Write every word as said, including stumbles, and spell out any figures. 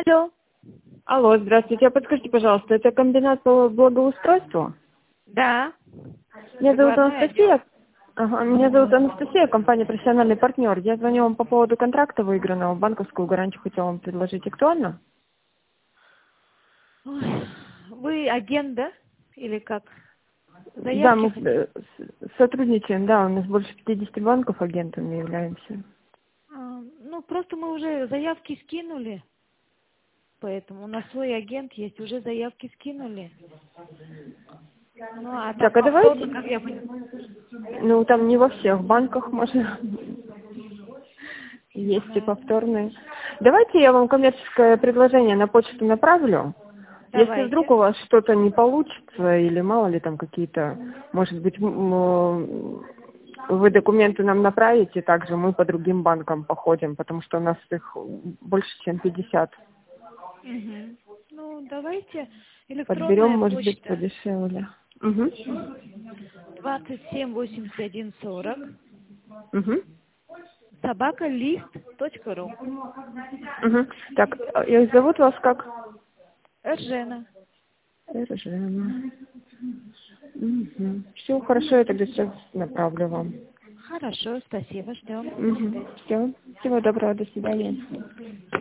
Алло. Алло, здравствуйте. А подскажите, пожалуйста, это комбинат по благоустройству? Да. Меня зовут Прикладной отдел. Анастасия. Ага, меня зовут Анастасия, компания «Профессиональный партнер». Я звоню вам по поводу контракта выигранного. Банковскую гарантию хотела вам предложить. Актуально? Ой, вы агент, да? Или как? Да, Заявки мы хотите? э, с- сотрудничаем, да, у нас больше пятидесяти банков агентами являемся. А, ну, просто мы уже заявки скинули. Поэтому у нас свой агент есть, уже заявки скинули. Ну, а там Так, а повторно, давайте, как я поняла. ну там не во всех банках можно, есть и Да. повторные. Давайте я вам коммерческое предложение на почту направлю. Если вдруг Давайте. у вас что-то не получится, или мало ли там какие-то, может быть, м, м, вы документы нам направите, также мы по другим банкам походим, потому что у нас их больше, чем пятьдесят. Угу. Ну, давайте. Подберем, Электронная может быть, почта. подешевле. Угу. двадцать семь восемьдесят один сорок. Угу. Собака лист точка ру. Угу. Так, а, и зовут вас как? Эржена. Ржана. Угу. Все, хорошо, я тогда сейчас направлю вам. Хорошо, спасибо, ждем. До Угу. свидания. Все. Всего доброго, до свидания.